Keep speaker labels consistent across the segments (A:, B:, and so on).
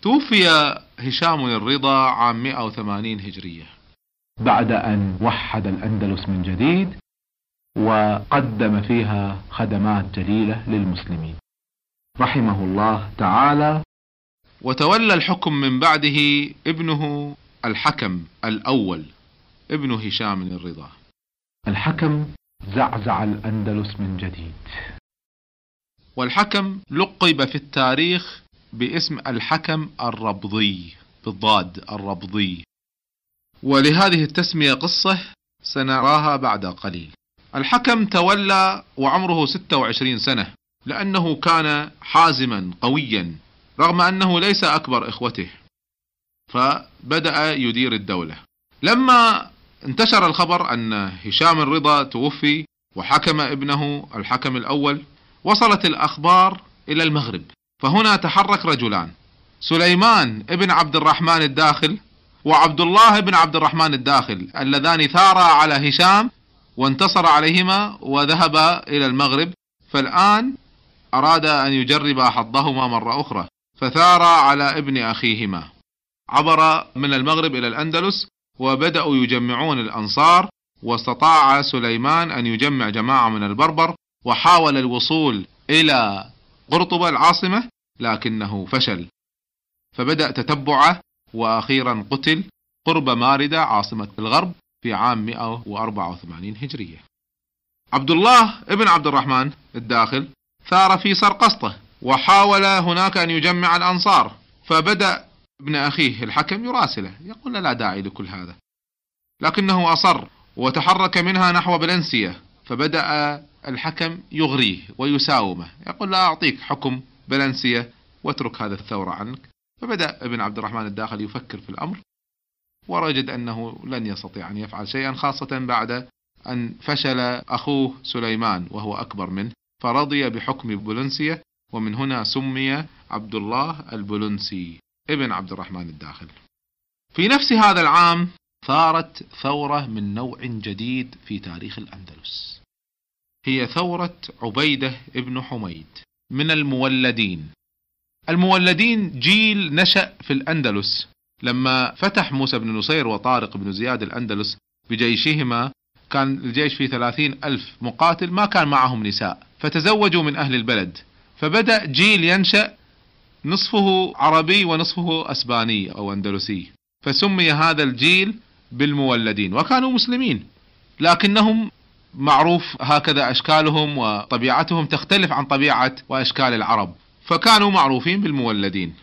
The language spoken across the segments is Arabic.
A: توفي هشام الرضا عام 180 هجرية
B: بعد أن وحد الأندلس من جديد وقدم فيها خدمات جليلة للمسلمين رحمه الله تعالى.
A: وتولى الحكم من بعده ابنه الحكم الأول ابن هشام الرضا.
B: الحكم زعزع الأندلس من جديد،
A: والحكم لقب في التاريخ باسم الحكم الربضي بالضاد الربضي، ولهذه التسمية قصة سنراها بعد قليل. الحكم تولى وعمره 26 سنة لأنه كان حازما قويا رغم أنه ليس أكبر إخوته، فبدأ يدير الدولة. لما انتشر الخبر أن هشام الرضا توفي وحكم ابنه الحكم الأول، وصلت الأخبار إلى المغرب، فهنا تحرك رجلان، سليمان ابن عبد الرحمن الداخل وعبد الله ابن عبد الرحمن الداخل، اللذان ثارا على هشام وانتصر عليهما وذهبا إلى المغرب، فالآن أراد أن يجرب حظهما مرة أخرى، فثارا على ابن أخيهما، عبر من المغرب إلى الأندلس وبدأوا يجمعون الأنصار، واستطاع سليمان أن يجمع جماعة من البربر وحاول الوصول إلى قرطبة العاصمة لكنه فشل، فبدأ تتبعه وأخيرا قتل قرب ماردة عاصمة الغرب في عام 184 هجرية. عبد الله ابن عبد الرحمن الداخل ثار في سرقسطة وحاول هناك أن يجمع الأنصار، فبدأ ابن أخيه الحكم يراسله يقول لا داعي لكل هذا، لكنه أصر وتحرك منها نحو بلنسية، فبدأ الحكم يغريه ويساومه يقول لا أعطيك حكم بلنسية واترك هذا الثورة عنك. فبدأ ابن عبد الرحمن الداخل يفكر في الأمر ورجد أنه لن يستطيع أن يفعل شيئا، خاصة بعد أن فشل أخوه سليمان وهو أكبر منه، فرضي بحكم بلنسية، ومن هنا سمي عبد الله البلنسي ابن عبد الرحمن الداخل. في نفس هذا العام ثارت ثورة من نوع جديد في تاريخ الأندلس، هي ثورة عبيدة ابن حميد من المولدين. المولدين جيل نشأ في الأندلس لما فتح موسى بن نصير وطارق بن زياد الأندلس بجيشهما، كان الجيش فيه 30,000 مقاتل ما كان معهم نساء، فتزوجوا من أهل البلد، فبدأ جيل ينشأ نصفه عربي ونصفه أسباني أو أندلسي، فسمي هذا الجيل بالمولدين، وكانوا مسلمين لكنهم معروف هكذا أشكالهم وطبيعتهم تختلف عن طبيعة وأشكال العرب، فكانوا معروفين بالمولدين.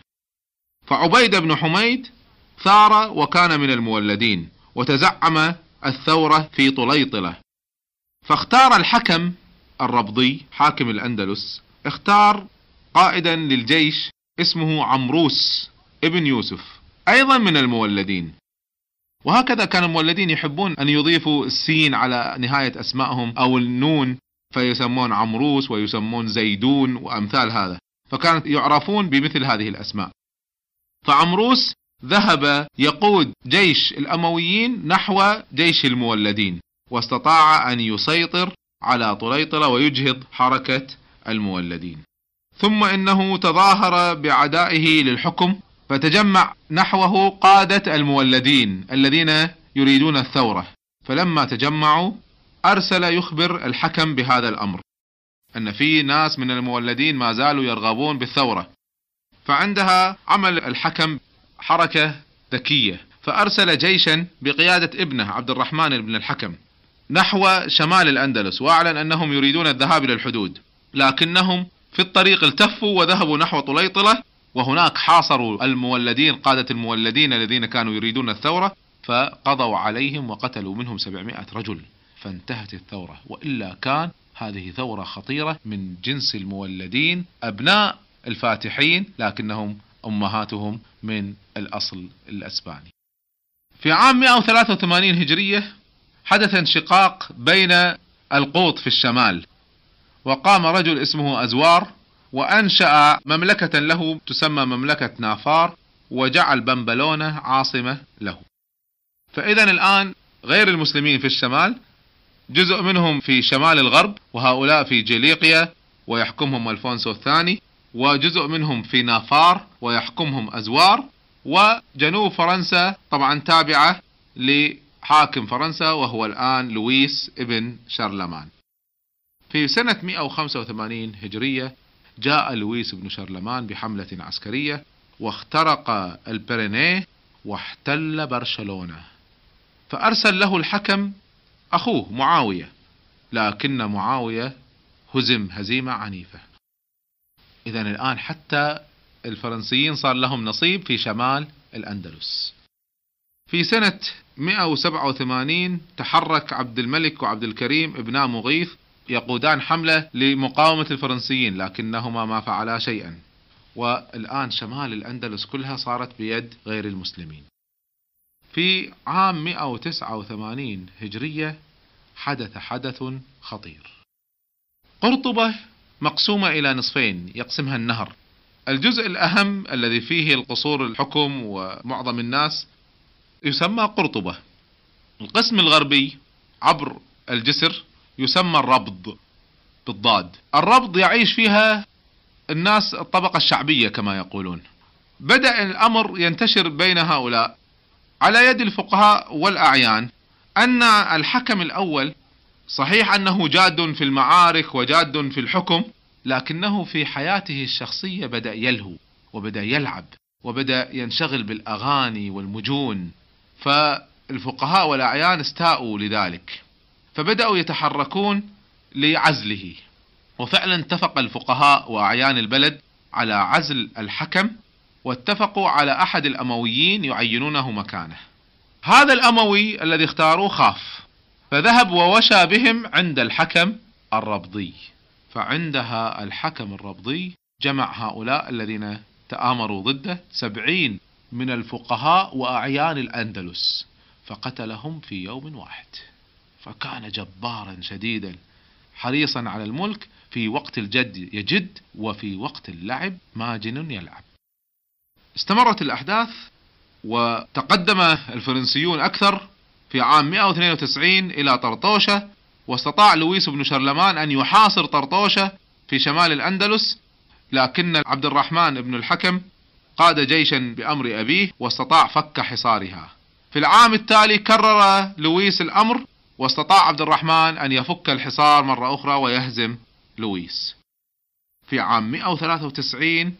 A: فعبيد بن حميد ثار وكان من المولدين وتزعم الثورة في طليطلة، فاختار الحكم الربضي حاكم الأندلس، اختار قائدا للجيش اسمه عمروس ابن يوسف أيضا من المولدين. وهكذا كان المولدين يحبون أن يضيفوا السين على نهاية أسمائهم أو النون، فيسمون عمروس ويسمون زيدون وأمثال هذا، فكانت يعرفون بمثل هذه الأسماء. فعمروس ذهب يقود جيش الأمويين نحو جيش المولدين، واستطاع أن يسيطر على طليطلة ويجهض حركة المولدين. ثم إنه تظاهر بعدائه للحكم، فتجمع نحوه قادة المولدين الذين يريدون الثورة، فلما تجمعوا أرسل يخبر الحكم بهذا الأمر، أن في ناس من المولدين ما زالوا يرغبون بالثورة. فعندها عمل الحكم حركة ذكية، فأرسل جيشا بقيادة ابنه عبد الرحمن بن الحكم نحو شمال الأندلس، وأعلن أنهم يريدون الذهاب إلى الحدود، لكنهم في الطريق التفوا وذهبوا نحو طليطلة، وهناك حاصروا المولدين قادة المولدين الذين كانوا يريدون الثورة، فقضوا عليهم وقتلوا منهم 700 رجل، فانتهت الثورة. وإلا كان هذه ثورة خطيرة من جنس المولدين، أبناء الفاتحين لكنهم أمهاتهم من الأصل الأسباني. في عام 183 هجرية حدث انشقاق بين القوط في الشمال، وقام رجل اسمه أزوار وأنشأ مملكة له تسمى مملكة نافار، وجعل بمبلونة عاصمة له. فإذا الآن غير المسلمين في الشمال جزء منهم في شمال الغرب، وهؤلاء في جليقيا ويحكمهم ألفونسو الثاني، وجزء منهم في نافار ويحكمهم أزوار، وجنوب فرنسا طبعا تابعة لحاكم فرنسا وهو الآن لويس ابن شارلمان. في سنة 185 هجرية جاء لويس بن شارلمان بحملة عسكرية واخترق البرينيه واحتل برشلونة، فأرسل له الحكم أخوه معاوية، لكن معاوية هزم هزيمة عنيفة. إذن الآن حتى الفرنسيين صار لهم نصيب في شمال الأندلس. في سنة 187 تحرك عبد الملك وعبد الكريم ابناء مغيث يقودان حملة لمقاومة الفرنسيين، لكنهما ما فعلا شيئا، والآن شمال الأندلس كلها صارت بيد غير المسلمين. في عام 189 هجرية حدث حدث خطير. قرطبة مقسومة إلى نصفين يقسمها النهر. الجزء الأهم الذي فيه القصور الحكم ومعظم الناس يسمى قرطبة. القسم الغربي عبر الجسر يسمى الربض بالضاد. الربض يعيش فيها الناس الطبقة الشعبية كما يقولون. بدأ الأمر ينتشر بين هؤلاء على يد الفقهاء والأعيان أن الحكم الأول صحيح أنه جاد في المعارك وجاد في الحكم، لكنه في حياته الشخصية بدأ يلهو وبدأ يلعب وبدأ ينشغل بالأغاني والمجون، فالفقهاء والأعيان استاءوا لذلك فبدأوا يتحركون لعزله. وفعلا اتفق الفقهاء وأعيان البلد على عزل الحكم، واتفقوا على أحد الأمويين يعينونه مكانه. هذا الأموي الذي اختاروه خاف، فذهب ووشى بهم عند الحكم الربضي. فعندها الحكم الربضي جمع هؤلاء الذين تآمروا ضده 70 من الفقهاء وأعيان الأندلس، فقتلهم في يوم واحد. فكان جبارا شديدا حريصا على الملك، في وقت الجد يجد وفي وقت اللعب ماجن يلعب. استمرت الأحداث وتقدم الفرنسيون أكثر. في عام 192 إلى طرطوشة، واستطاع لويس بن شارلمان أن يحاصر طرطوشة في شمال الأندلس، لكن عبد الرحمن بن الحكم قاد جيشا بأمر أبيه واستطاع فك حصارها. في العام التالي كرر لويس الأمر، واستطاع عبد الرحمن أن يفك الحصار مرة أخرى ويهزم لويس. في عام 193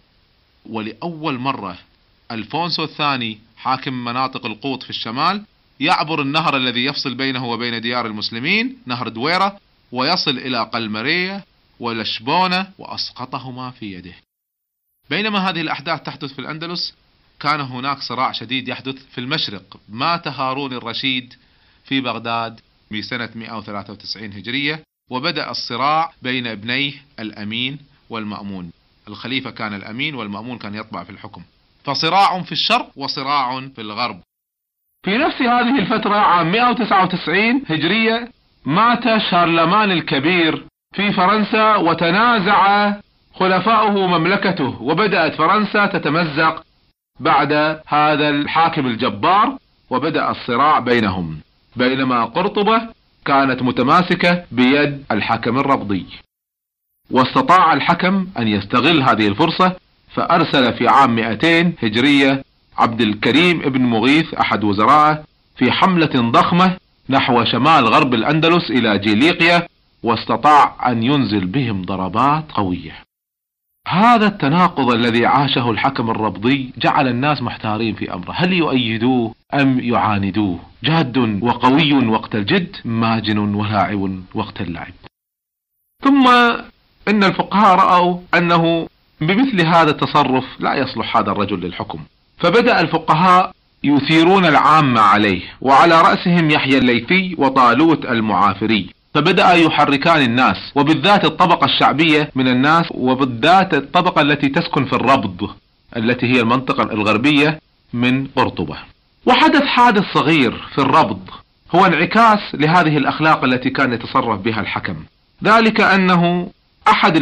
A: ولأول مرة ألفونسو الثاني حاكم مناطق القوط في الشمال يعبر النهر الذي يفصل بينه وبين ديار المسلمين، نهر دويرة، ويصل إلى قلمرية ولشبونة وأسقطهما في يده. بينما هذه الأحداث تحدث في الأندلس كان هناك صراع شديد يحدث في المشرق. مات هارون الرشيد في بغداد بسنة 193 هجرية، وبدأ الصراع بين ابنيه الأمين والمأمون. الخليفة كان الأمين والمأمون كان يطبع في الحكم، فصراع في الشرق وصراع في الغرب. في نفس هذه الفترة عام 199 هجرية مات شارلمان الكبير في فرنسا، وتنازع خلفاؤه مملكته، وبدأت فرنسا تتمزق بعد هذا الحاكم الجبار، وبدأ الصراع بينهم، بينما قرطبة كانت متماسكة بيد الحكم الربضي. واستطاع الحكم أن يستغل هذه الفرصة، فأرسل في عام 200 هجرية عبد الكريم ابن مغيث أحد وزرائه في حملة ضخمة نحو شمال غرب الأندلس إلى جيليقيا، واستطاع أن ينزل بهم ضربات قوية. هذا التناقض الذي عاشه الحكم الربضي جعل الناس محتارين في أمره، هل يؤيدوه أم يعاندوه؟ جاد وقوي وقت الجد، ماجن ولاعب وقت اللعب. ثم إن الفقهاء رأوا أنه بمثل هذا التصرف لا يصلح هذا الرجل للحكم، فبدأ الفقهاء يثيرون العامة عليه، وعلى رأسهم يحيى الليثي وطالوت المعافري، فبدأ يحركان الناس، وبالذات الطبقة الشعبية من الناس، وبالذات الطبقة التي تسكن في الربض التي هي المنطقة الغربية من قرطبة. وحدث حادث صغير في الربض هو انعكاس لهذه الأخلاق التي كان يتصرف بها الحكم، ذلك أنه أحد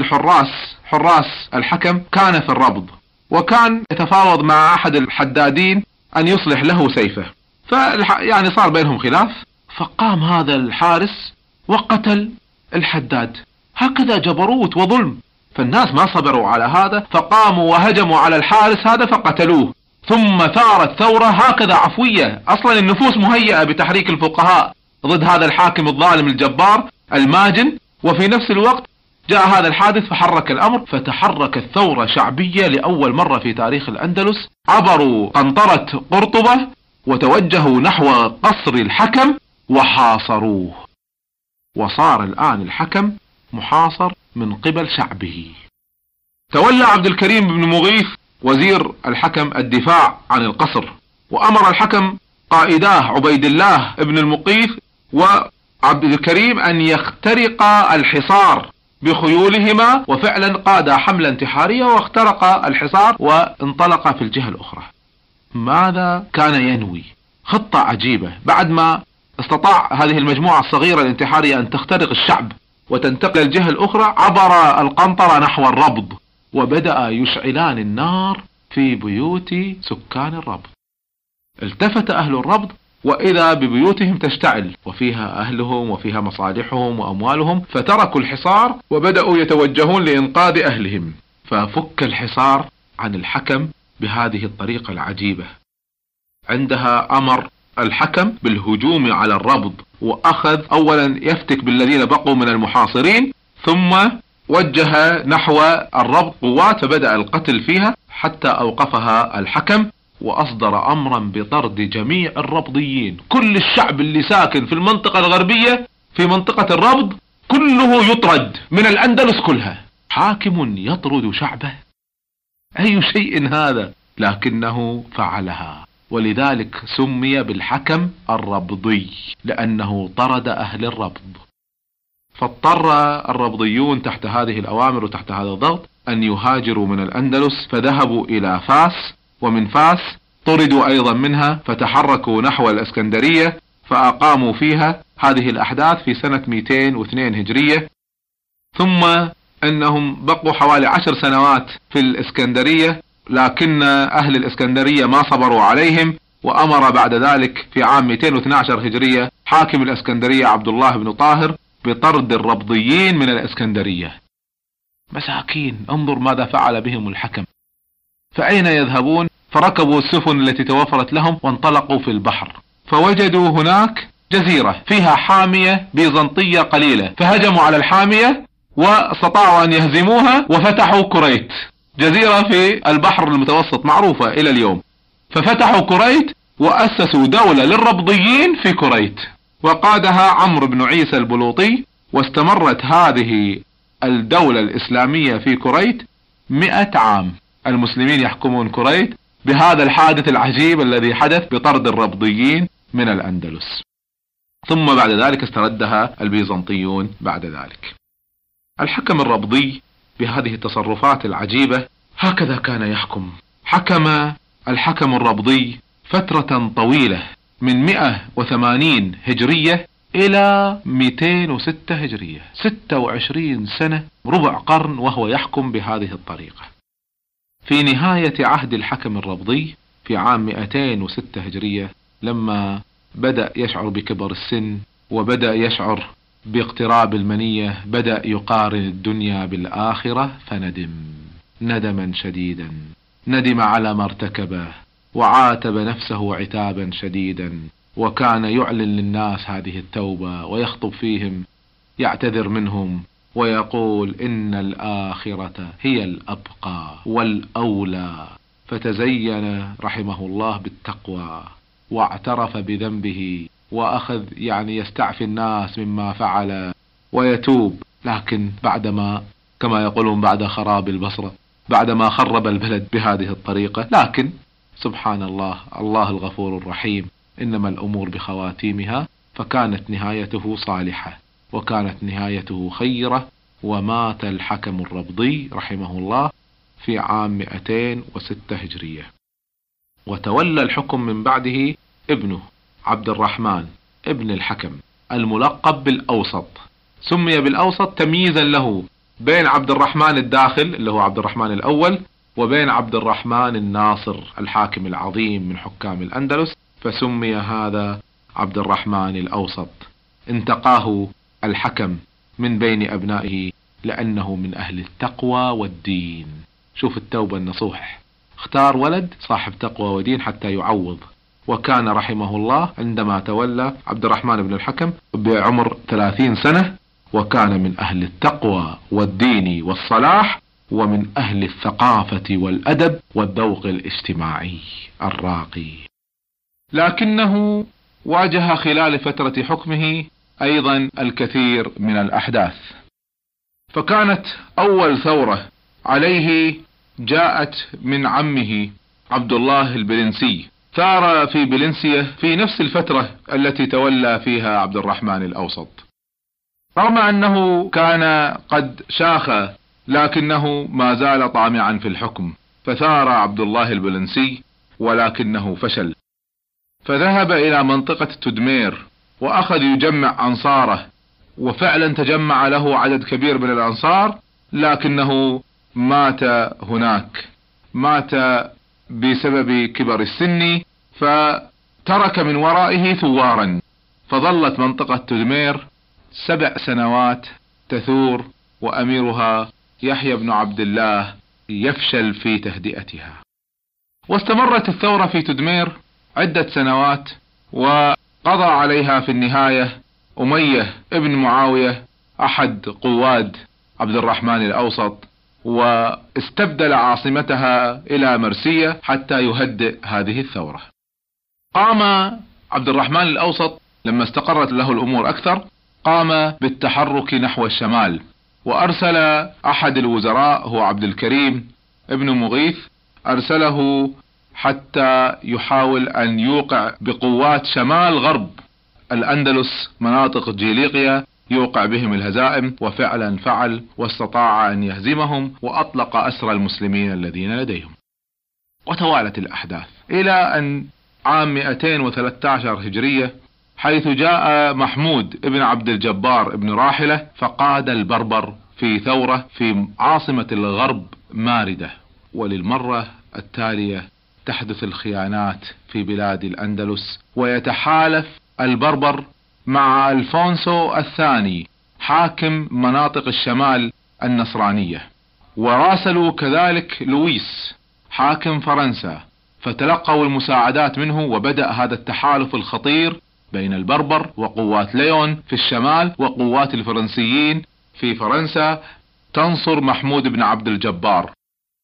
A: حراس الحكم كان في الربض، وكان يتفاوض مع أحد الحدادين أن يصلح له سيفه، يعني صار بينهم خلاف، فقام هذا الحارس وقتل الحداد. هكذا جبروت وظلم،
B: فالناس ما صبروا على هذا، فقاموا وهجموا على الحارس هذا فقتلوه. ثم ثارت ثورة هكذا عفوية، أصلا النفوس مهيئة بتحريك الفقهاء ضد هذا الحاكم الظالم الجبار الماجن، وفي نفس الوقت جاء هذا الحادث فحرك الأمر، فتحركت ثورة شعبية لأول مرة في تاريخ الأندلس. عبروا قنطرة قرطبة وتوجهوا نحو قصر الحكم وحاصروه، وصار الآن الحكم محاصر من قبل شعبه. تولى عبد الكريم بن مغيث وزير الحكم الدفاع عن القصر، وأمر الحكم قائداه عبيد الله بن المقيث وعبد الكريم أن يخترق الحصار بخيولهما، وفعلا قاد حملة انتحارية واخترق الحصار وانطلق في الجهة الأخرى. ماذا كان ينوي؟ خطة عجيبة. بعد ما استطاع هذه المجموعة الصغيرة الانتحارية أن تخترق الشعب وتنتقل الجهة الأخرى، عبر القنطرة نحو الربض، وبدأ يشعلان النار في بيوت سكان الربض. التفت أهل الربض وإذا ببيوتهم تشتعل، وفيها أهلهم وفيها مصالحهم وأموالهم، فتركوا الحصار وبدأوا يتوجهون لإنقاذ أهلهم. ففك الحصار عن الحكم بهذه الطريقة العجيبة. عندها أمر الحكم بالهجوم على الربض، وأخذ أولا يفتك بالذين بقوا من المحاصرين، ثم وجه نحو الربض قوات فبدأ القتل فيها حتى أوقفها الحكم، وأصدر أمرا بطرد جميع الربضيين. كل الشعب اللي ساكن في المنطقة الغربية في منطقة الربض كله يطرد من الأندلس كلها. حاكم يطرد شعبه، أي شيء هذا؟ لكنه فعلها، ولذلك سمي بالحكم الربضي لأنه طرد أهل الربض. فاضطر الربضيون تحت هذه الأوامر وتحت هذا الضغط أن يهاجروا من الأندلس، فذهبوا إلى فاس، ومن فاس طردوا أيضا منها فتحركوا نحو الإسكندرية، فأقاموا فيها هذه الأحداث في سنة 202 هجرية. ثم أنهم بقوا حوالي 10 سنوات في الإسكندرية، لكن أهل الإسكندرية ما صبروا عليهم، وأمر بعد ذلك في عام 212 هجرية حاكم الإسكندرية عبد الله بن طاهر بطرد الربضيين من الإسكندرية. مساكين، انظر ماذا فعل بهم الحكم. فأين يذهبون؟ فركبوا السفن التي توفرت لهم وانطلقوا في البحر، فوجدوا هناك جزيرة فيها حامية بيزنطية قليلة، فهجموا على الحامية واستطاعوا أن يهزموها وفتحوا كريت، جزيرة في البحر المتوسط معروفة إلى اليوم. ففتحوا كريت وأسسوا دولة للربضيين في كريت، وقادها عمرو بن عيسى البلوطي، واستمرت هذه الدولة الإسلامية في كريت 100 عام. المسلمين يحكمون كريت بهذا الحادث العجيب الذي حدث بطرد الربضيين من الأندلس. ثم بعد ذلك استردها البيزنطيون بعد ذلك. الحكم الربضي بهذه التصرفات العجيبة هكذا كان يحكم. حكم الحكم الربضي فترة طويلة من 180 هجرية إلى 206 هجرية، 26 سنة، ربع قرن وهو يحكم بهذه الطريقة. في نهاية عهد الحكم الربضي في عام 206 هجرية، لما بدأ يشعر بكبر السن وبدأ يشعر باقتراب المنية، بدأ يقارن الدنيا بالآخرة، فندم ندما شديدا، ندم على ما ارتكبه وعاتب نفسه عتابا شديدا، وكان يعلن للناس هذه التوبة ويخطب فيهم يعتذر منهم ويقول إن الآخرة هي الأبقى والأولى. فتزين رحمه الله بالتقوى واعترف بذنبه، وأخذ يستعفي الناس مما فعل ويتوب. لكن بعدما كما يقولون بعد خراب البصرة، بعدما خرب البلد بهذه الطريقة، لكن سبحان الله، الله الغفور الرحيم، إنما الأمور بخواتيمها، فكانت نهايته صالحة وكانت نهايته خيرة. ومات الحكم الربضي رحمه الله في عام 206 هجرية، وتولى الحكم من بعده ابنه عبد الرحمن ابن الحكم الملقب بالأوسط. سمي بالأوسط تمييزا له بين عبد الرحمن الداخل اللي هو عبد الرحمن الأول، وبين عبد الرحمن الناصر الحاكم العظيم من حكام الأندلس، فسمي هذا عبد الرحمن الأوسط. انتقاه الحكم من بين أبنائه
A: لأنه من أهل التقوى والدين. شوف التوبة النصوح، اختار ولد صاحب تقوى ودين حتى يعوض. وكان رحمه الله عندما تولى عبد الرحمن بن الحكم بعمر 30 سنة، وكان من أهل التقوى والدين والصلاح، ومن أهل الثقافة والأدب والذوق الاجتماعي الراقي. لكنه واجه خلال فترة حكمه أيضا الكثير من الأحداث. فكانت أول ثورة عليه جاءت من عمه عبد الله البلنسي، ثار في بلنسية في نفس الفترة التي تولى فيها عبد الرحمن الأوسط. رغم أنه كان قد شاخ لكنه ما زال طامعا في الحكم، فثار عبد الله البلنسي ولكنه فشل، فذهب إلى منطقة تدمير وأخذ يجمع أنصاره، وفعلا تجمع له عدد كبير من الأنصار، لكنه مات هناك، مات بسبب كبر السن، فترك من ورائه ثوارا، فظلت منطقة تدمير 7 سنوات تثور، وأميرها يحيى بن عبد الله يفشل في تهدئتها. واستمرت الثورة في تدمير عدة سنوات، وقضى عليها في النهاية أمية ابن معاوية أحد قواد عبد الرحمن الأوسط، واستبدل عاصمتها إلى مرسية حتى يهدئ هذه الثورة. قام عبد الرحمن الأوسط لما استقرت له الأمور أكثر، قام بالتحرك نحو الشمال، وأرسل أحد الوزراء هو عبد الكريم ابن مغيث، أرسله حتى يحاول أن يوقع بقوات شمال غرب الأندلس مناطق جيليقيا، يوقع بهم الهزائم، وفعلا فعل واستطاع أن يهزمهم، وأطلق أسرى المسلمين الذين لديهم. وتوالت الأحداث إلى أن عام 213 هجرية، حيث جاء محمود ابن عبد الجبار ابن راحلة فقاد البربر في ثورة في عاصمة الغرب ماردة. وللمرة التالية تحدث الخيانات في بلاد الأندلس، ويتحالف البربر مع ألفونسو الثاني حاكم مناطق الشمال النصرانية، وراسلوا كذلك لويس حاكم فرنسا، فتلقوا المساعدات منه، وبدأ هذا التحالف الخطير بين البربر وقوات ليون في الشمال وقوات الفرنسيين في فرنسا تنصر محمود بن عبد الجبار.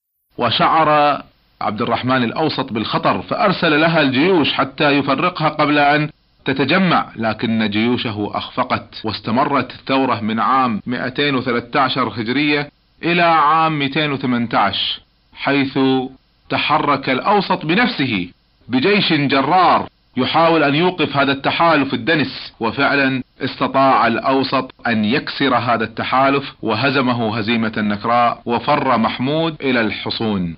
A: وشعر عبد الرحمن الأوسط بالخطر، فأرسل لها الجيوش حتى يفرقها قبل أن تتجمع، لكن جيوشه أخفقت، واستمرت الثورة من عام 213 هجرية إلى عام 218، حيث تحرك الأوسط بنفسه بجيش جرار يحاول أن يوقف هذا التحالف الدنس، وفعلا استطاع الأوسط أن يكسر هذا التحالف وهزمه هزيمة نكراء، وفر محمود إلى الحصون.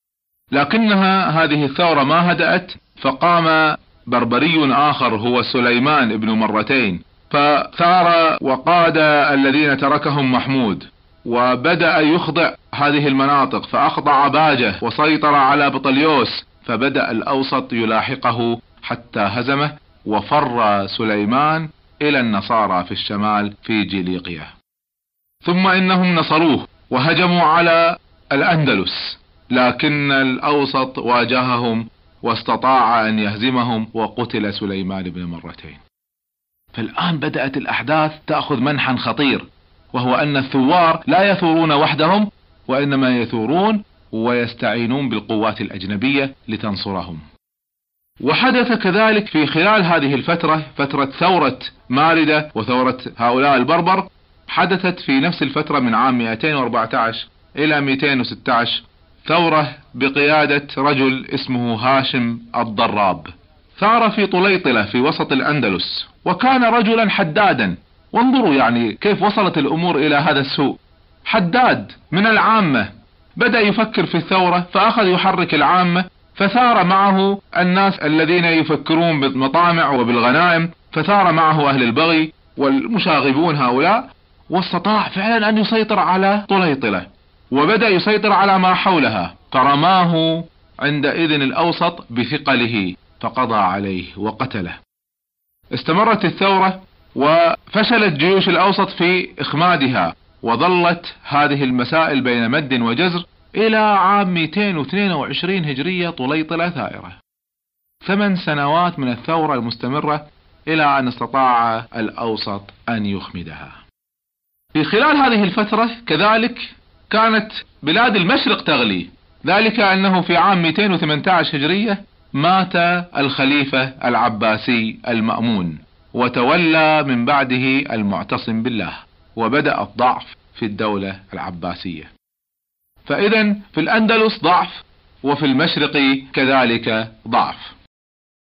A: لكنها هذه الثورة ما هدأت، فقام بربري آخر هو سليمان بن مرتين، فثار وقاد الذين تركهم محمود، وبدأ يخضع هذه المناطق، فأخضع باجة وسيطر على بطليوس، فبدأ الأوسط يلاحقه حتى هزمه، وفر سليمان إلى النصارى في الشمال في جيليقيا. ثم إنهم نصروه وهجموا على الأندلس، لكن الأوسط واجههم واستطاع أن يهزمهم، وقتل سليمان بن مرتين. فالآن بدأت الأحداث تأخذ منحا خطير، وهو أن الثوار لا يثورون وحدهم، وإنما يثورون ويستعينون بالقوات الأجنبية لتنصرهم. وحدث كذلك في خلال هذه الفترة، فترة ثورة ماردة وثورة هؤلاء البربر، حدثت في نفس الفترة من عام 214 إلى 216 ثورة بقيادة رجل اسمه هاشم الضراب، ثار في طليطلة في وسط الأندلس، وكان رجلا حدادا. وانظروا يعني كيف وصلت الأمور إلى هذا السوء. حداد من العامة بدأ يفكر في الثورة، فأخذ يحرك العامة، فثار معه الناس الذين يفكرون بالمطامع وبالغنائم، فثار معه أهل البغي والمشاغبون هؤلاء، واستطاع فعلا أن يسيطر على طليطلة، وبدأ يسيطر على ما حولها، فرماه عندئذ الأوسط بثقله فقضى عليه وقتله. استمرت الثورة، وفشلت جيوش الأوسط في إخمادها،
B: وظلت هذه المسائل بين مد وجزر إلى عام 222 هجرية طليطلة ثائرة. 8 سنوات من الثورة المستمرة إلى أن استطاع الأوسط أن يخمدها. في خلال هذه الفترة كذلك كانت بلاد المشرق تغلي، ذلك أنه في عام 218 هجرية مات الخليفة العباسي المأمون، وتولى من بعده المعتصم بالله، وبدأ الضعف في الدولة العباسية. فإذا في الأندلس ضعف، وفي المشرق كذلك ضعف.